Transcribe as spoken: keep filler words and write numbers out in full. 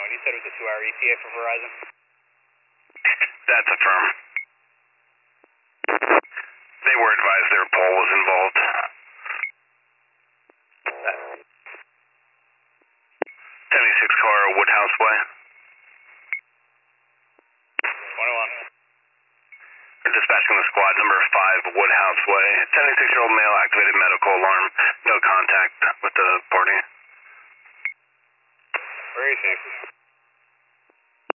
You said it was a two-hour E T A for Verizon? That's a firm. They were advised their pole was involved. seventy-six car, Woodhouse Way. twenty-one. We're dispatching the squad number five, Woodhouse Way. seventy-six-year-old male activated medical.